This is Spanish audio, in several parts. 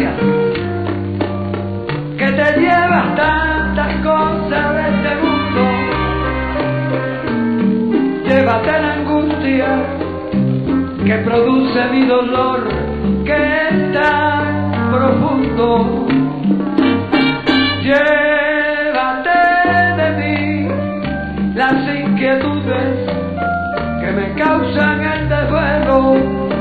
gracias, que te llevas tantas cosas de este mundo. Llévate la angustia que produce mi dolor, que es tan profundo. Llévate de mí las inquietudes que me causan el desvelo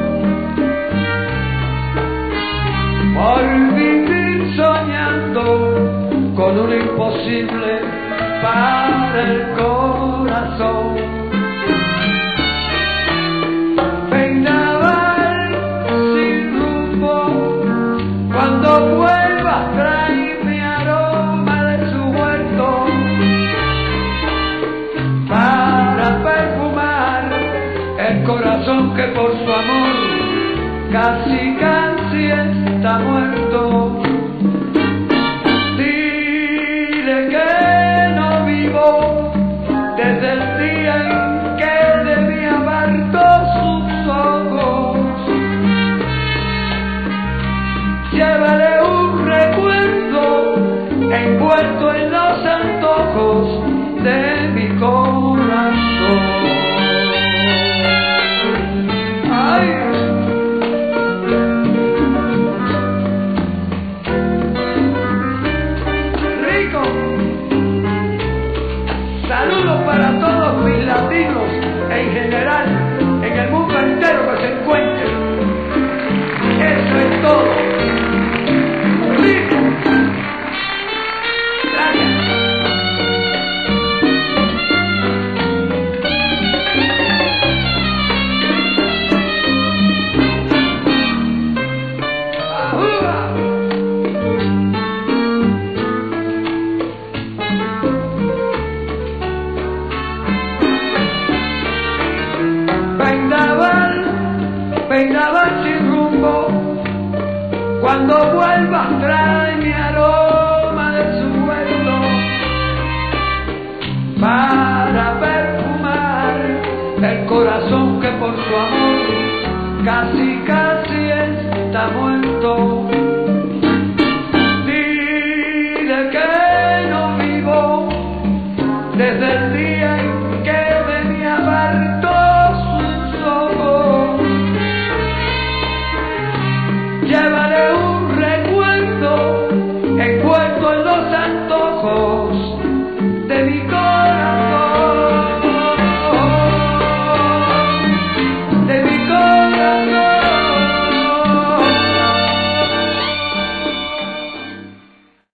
por vivir soñando con un imposible para el corazón. Vendaval sin rumbo, cuando vuelvas trae mi aroma de su huerto para perfumar el corazón que por su amor casi está muerto. Dile que no vivo desde el día en que de mí apartó sus ojos. Llévale un recuerdo envuelto en los antojos de mi corazón. Ay. Saludos para todos mis latinos en general, en el mundo entero que se encuentren. Eso es todo. ¡Rico! Gracias. Vendaval sin rumbo, cuando vuelvas trae mi aroma de su huerto para perfumar el corazón que por su amor casi